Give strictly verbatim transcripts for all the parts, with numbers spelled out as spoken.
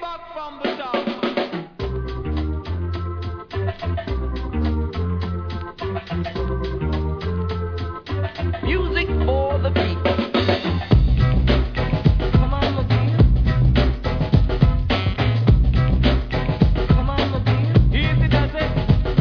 back from the top. Music for the people. Come on, Medina. Come on, Medina. Easy does it.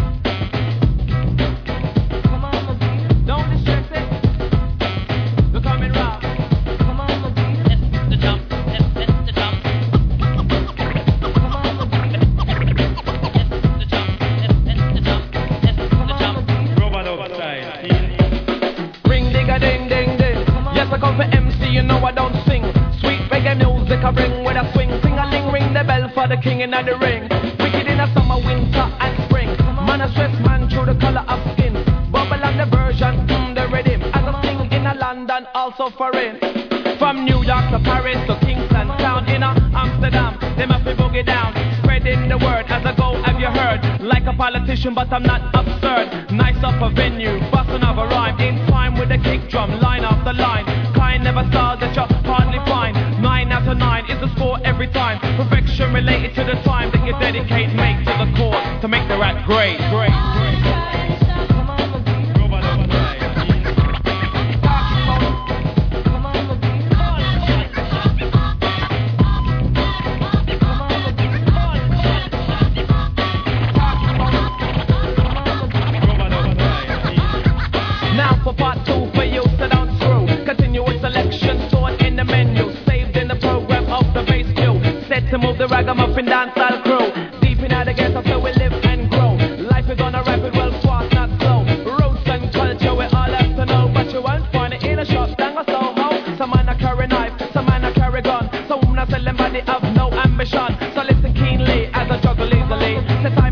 Come on, Medina. Don't distress it. We're coming round. Come on, Medina. That's the jump. That's, that's the jump. Come on, Medina. That's the jump. That's, that's the jump. That's the jump. Robot outside. Ring digga ding ding ding. Yes, I come for M C, you know I don't sing. Sweet reggae music I bring with a swing. Sing a ling, ring the bell for the king in the ring. Wicked in a summer, winter and spring. Man a stress man through the color of skin. Bubble on the version, mm, the rhythm. As I sing in a London, also foreign. From New York to Paris to Kingston, town in a Amsterdam. They must be boogie down, spreading the word as I go. Have you heard? Like a politician, but I'm not absurd. Nice up a venue, busting up a rhyme in time with the kick drum, line after line. Kind never saw that you're hardly fine. Nine out of nine is the score every time. Perfection related to the time that you dedicate, make to the cause to make the rap great, great, great. Robot outside. Robot outside. Now for part two for you, sit down through. Continuous selection stored in the menu, saved in the program of the bass cue. Set to move the ragamuffin dancehall crew. Deep in the ghetto so we live and grow. Life is on a rapid, well fast, not slow. Roots and culture we all have to know, but you won't find it in a shop down or Soho. Some man a carry knife, some man a carry gun. Some not selling body have no ambition. So listen keenly as I juggle easily. Set